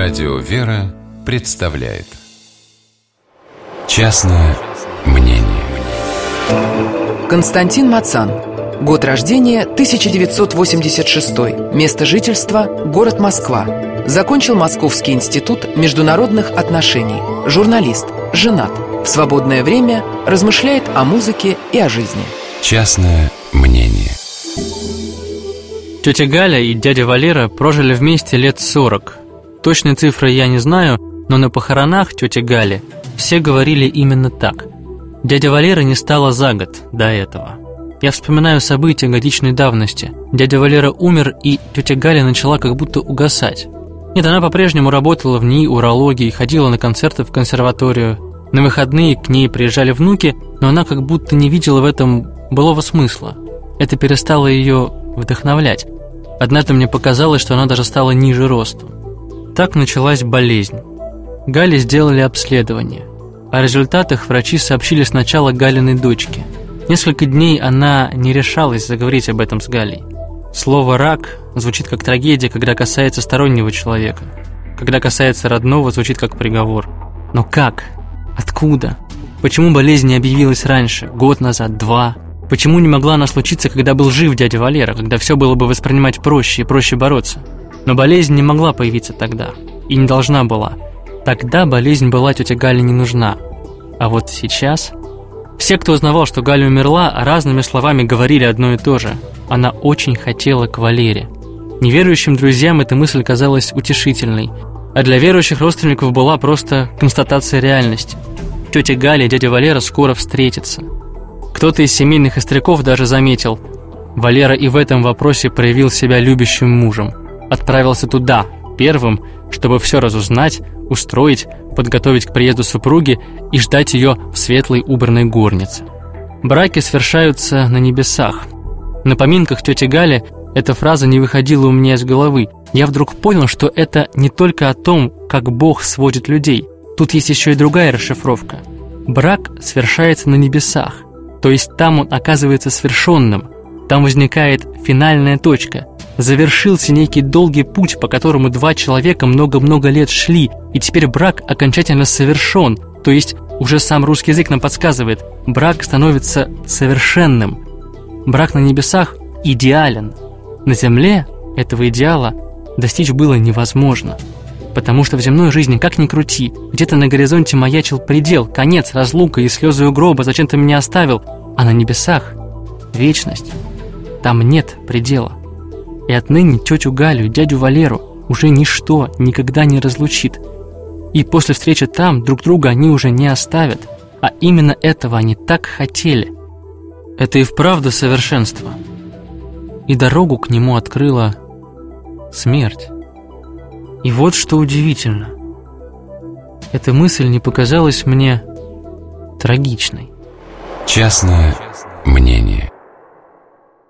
Радио «Вера» представляет «Частное мнение». Константин Мацан. Год рождения 1986. Место жительства – город Москва. Закончил Московский институт международных отношений. Журналист, женат. В свободное время размышляет о музыке и о жизни. Частное мнение. Тетя Галя и дядя Валера прожили вместе лет 40. Точной цифры я не знаю, но на похоронах тети Гали все говорили именно так. Дядя Валера не стало за год до этого. Я вспоминаю события годичной давности. Дядя Валера умер, и тетя Галя начала как будто угасать. Нет, она по-прежнему работала в НИИ урологии, ходила на концерты в консерваторию. На выходные к ней приезжали внуки, но она как будто не видела в этом былого смысла. Это перестало ее вдохновлять. Однажды мне показалось, что она даже стала ниже росту. Так началась болезнь. Гале сделали обследование. О результатах врачи сообщили сначала Галиной дочке. Несколько дней она не решалась заговорить об этом с Галей. Слово «рак» звучит как трагедия, когда касается стороннего человека. Когда касается родного, звучит как приговор. Но как? Откуда? Почему болезнь не объявилась раньше? Год назад? 2? Почему не могла она случиться, когда был жив дядя Валера, когда все было бы воспринимать проще и проще бороться? Но болезнь не могла появиться тогда. И не должна была. Тогда болезнь была тете Гале не нужна. А вот сейчас... Все, кто узнавал, что Галя умерла, разными словами говорили одно и то же. Она очень хотела к Валере. Неверующим друзьям эта мысль казалась утешительной, а для верующих родственников была просто констатация реальности. Тетя Галя и дядя Валера скоро встретятся. Кто-то из семейных остряков даже заметил: Валера и в этом вопросе проявил себя любящим мужем. Отправился туда, первым, чтобы все разузнать, устроить, подготовить к приезду супруги и ждать ее в светлой убранной горнице. Браки свершаются на небесах. На поминках тети Гали эта фраза не выходила у меня из головы. Я вдруг понял, что это не только о том, как Бог сводит людей. Тут есть еще и другая расшифровка. Брак свершается на небесах, то есть там он оказывается свершенным. Там возникает финальная точка. Завершился некий долгий путь, по которому два человека много-много лет шли, и теперь брак окончательно совершен. То есть уже сам русский язык нам подсказывает, брак становится совершенным. Брак на небесах идеален. На земле этого идеала достичь было невозможно. Потому что в земной жизни, как ни крути, где-то на горизонте маячил предел, конец, разлука и слезы у гроба, зачем ты меня оставил? А на небесах вечность. Там нет предела. И отныне тетю Галю и дядю Валеру уже ничто никогда не разлучит. И после встречи там друг друга они уже не оставят. А именно этого они так хотели. Это и вправду совершенство. И дорогу к нему открыла смерть. И вот что удивительно. Эта мысль не показалась мне трагичной. Частное мнение.